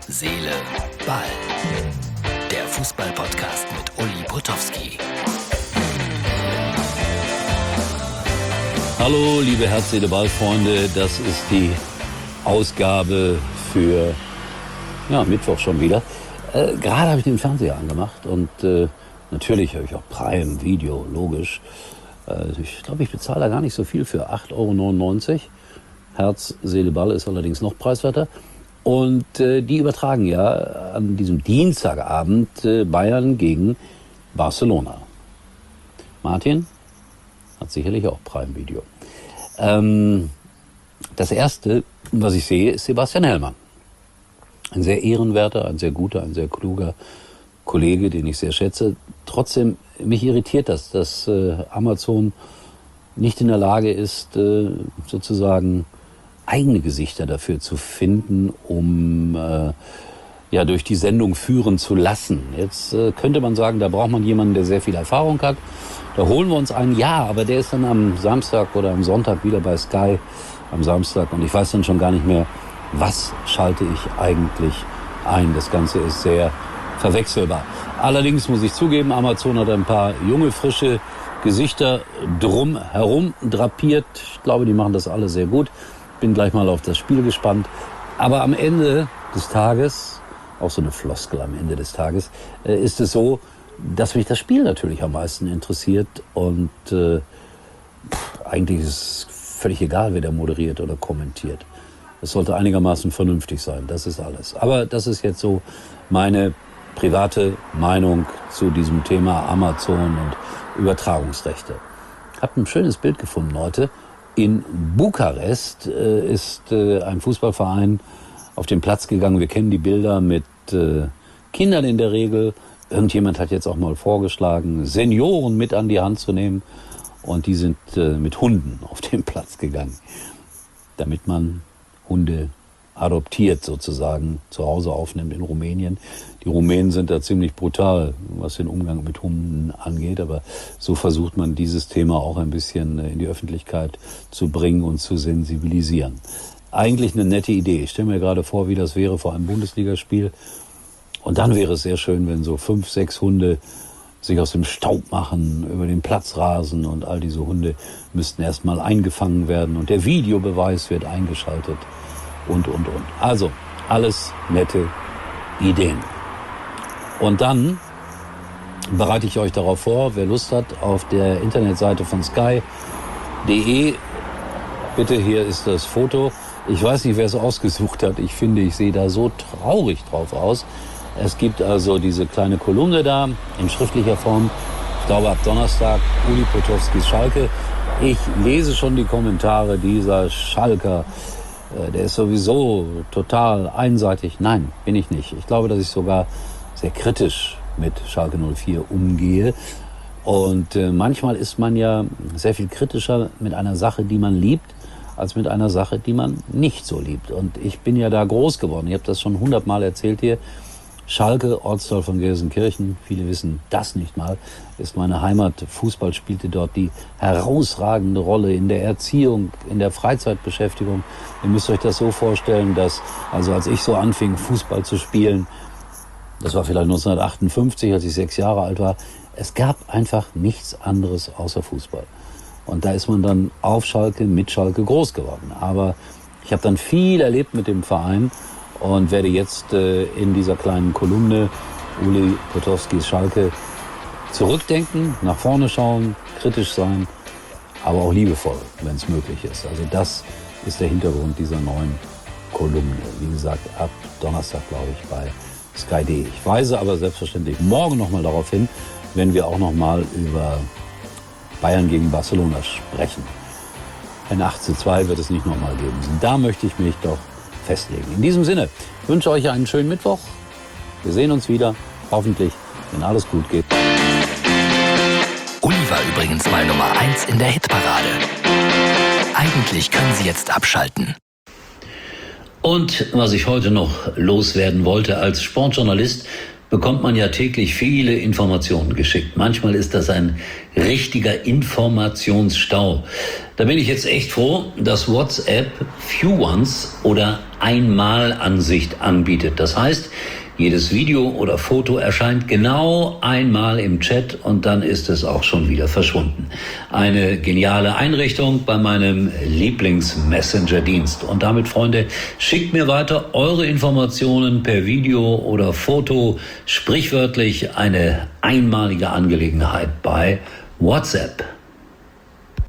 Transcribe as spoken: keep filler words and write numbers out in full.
Seele, Ball. Der Fußball-Podcast mit Uli Potowski. Hallo, liebe Herz, Seele, Ball-Freunde. Das ist die Ausgabe für ja, Mittwoch schon wieder. Äh, gerade habe ich den Fernseher angemacht und äh, natürlich habe ich auch Prime Video, logisch. Äh, ich glaube, ich bezahle da gar nicht so viel für acht Euro neunundneunzig. Herz, Seele, Ball ist allerdings noch preiswerter. Und äh, die übertragen ja an diesem Dienstagabend äh, Bayern gegen Barcelona. Martin hat sicherlich auch Prime-Video. Ähm, das Erste, was ich sehe, ist Sebastian Hellmann. Ein sehr ehrenwerter, ein sehr guter, ein sehr kluger Kollege, den ich sehr schätze. Trotzdem, mich irritiert das, dass äh, Amazon nicht in der Lage ist, äh, sozusagen eigene Gesichter dafür zu finden, um äh, ja durch die Sendung führen zu lassen. Jetzt äh, könnte man sagen, da braucht man jemanden, der sehr viel Erfahrung hat. Da holen wir uns einen, ja, aber der ist dann am Samstag oder am Sonntag wieder bei Sky am Samstag und ich weiß dann schon gar nicht mehr, was schalte ich eigentlich ein. Das Ganze ist sehr verwechselbar. Allerdings muss ich zugeben, Amazon hat ein paar junge, frische Gesichter drum herum drapiert. Ich glaube, die machen das alle sehr gut. Bin gleich mal auf das Spiel gespannt. Aber am Ende des Tages, auch so eine Floskel am Ende des Tages, äh, ist es so, dass mich das Spiel natürlich am meisten interessiert. Und äh, pff, eigentlich ist es völlig egal, wer da moderiert oder kommentiert. Es sollte einigermaßen vernünftig sein, das ist alles. Aber das ist jetzt so meine private Meinung zu diesem Thema Amazon und Übertragungsrechte. Ich habe ein schönes Bild gefunden heute. In Bukarest äh, ist äh, ein Fußballverein auf den Platz gegangen. Wir kennen die Bilder mit äh, Kindern in der Regel. Irgendjemand hat jetzt auch mal vorgeschlagen, Senioren mit an die Hand zu nehmen. Und die sind äh, mit Hunden auf den Platz gegangen, damit man Hunde adoptiert sozusagen, zu Hause aufnimmt in Rumänien. Die Rumänen sind da ziemlich brutal, was den Umgang mit Hunden angeht, aber so versucht man dieses Thema auch ein bisschen in die Öffentlichkeit zu bringen und zu sensibilisieren. Eigentlich eine nette Idee. Ich stelle mir gerade vor, wie das wäre vor einem Bundesligaspiel. Und dann wäre es sehr schön, wenn so fünf, sechs Hunde sich aus dem Staub machen, über den Platz rasen und all diese Hunde müssten erstmal eingefangen werden und der Videobeweis wird eingeschaltet. Und, und, und. Also, alles nette Ideen. Und dann bereite ich euch darauf vor, wer Lust hat, auf der Internetseite von sky punkt de, bitte, hier ist das Foto. Ich weiß nicht, wer es ausgesucht hat. Ich finde, ich sehe da so traurig drauf aus. Es gibt also diese kleine Kolumne da in schriftlicher Form. Ich glaube, ab Donnerstag, Uli Potowskis Schalke. Ich lese schon die Kommentare dieser Schalker. Der ist sowieso total einseitig. Nein, bin ich nicht. Ich glaube, dass ich sogar sehr kritisch mit Schalke null vier umgehe. Und äh, manchmal ist man ja sehr viel kritischer mit einer Sache, die man liebt, als mit einer Sache, die man nicht so liebt. Und ich bin ja da groß geworden. Ich habe das schon hundertmal erzählt hier. Schalke, Ortsteil von Gelsenkirchen, viele wissen das nicht mal, ist meine Heimat. Fußball spielte dort die herausragende Rolle in der Erziehung, in der Freizeitbeschäftigung. Ihr müsst euch das so vorstellen, dass, also als ich so anfing, Fußball zu spielen, das war vielleicht neunzehnhundertachtundfünfzig, als ich sechs Jahre alt war, es gab einfach nichts anderes außer Fußball. Und da ist man dann auf Schalke, mit Schalke groß geworden. Aber ich habe dann viel erlebt mit dem Verein, und werde jetzt äh, in dieser kleinen Kolumne Uli Potowskis Schalke zurückdenken, nach vorne schauen, kritisch sein, aber auch liebevoll, wenn es möglich ist. Also das ist der Hintergrund dieser neuen Kolumne. Wie gesagt, ab Donnerstag, glaube ich, bei sky punkt de. Ich weise aber selbstverständlich morgen nochmal darauf hin, wenn wir auch nochmal über Bayern gegen Barcelona sprechen. Ein acht zu zwei wird es nicht nochmal geben. Da möchte ich mich doch festlegen. In diesem Sinne, ich wünsche euch einen schönen Mittwoch. Wir sehen uns wieder, hoffentlich, wenn alles gut geht. Uli war übrigens mal Nummer eins in der Hitparade. Eigentlich können Sie jetzt abschalten. Und was ich heute noch loswerden wollte, als Sportjournalist bekommt man ja täglich viele Informationen geschickt. Manchmal ist das ein richtiger Informationsstau. Da bin ich jetzt echt froh, dass WhatsApp Few Once oder Einmalansicht anbietet. Das heißt, jedes Video oder Foto erscheint genau einmal im Chat und dann ist es auch schon wieder verschwunden. Eine geniale Einrichtung bei meinem Lieblings-Messenger-Dienst. Und damit, Freunde, schickt mir weiter eure Informationen per Video oder Foto. Sprichwörtlich eine einmalige Angelegenheit bei WhatsApp.